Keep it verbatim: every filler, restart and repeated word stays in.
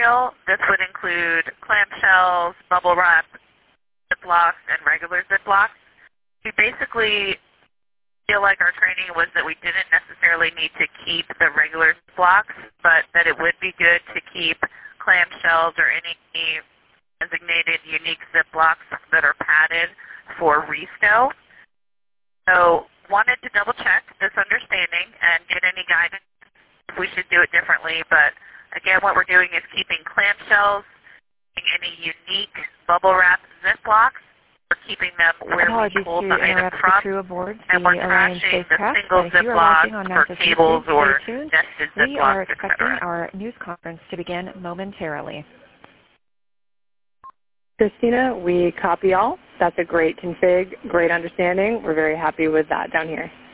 material. This would include clamshells, bubble wrap, Ziplocs, and regular Ziplocs. We basically feel like our training was that we didn't necessarily need to keep the regular Ziplocs, but that it would be good to keep clamshells or any designated unique Ziplocs that are padded for restow. So wanted to double check this understanding and get any guidance if we should do it differently. But again, what we're doing is keeping clamshells, any unique bubble wrap Ziplocs. We're keeping them where Apologies we pull to the item interrupt the from, crew aboard and the we're Orion trashing the spacecraft. single If you are watching on Ziplocs for NASA's cables YouTube, or stay tuned. nested We are Ziplocs, et expecting cetera. our news conference to begin momentarily. Christina, we copy all. That's a great config, great understanding. We're very happy with that down here.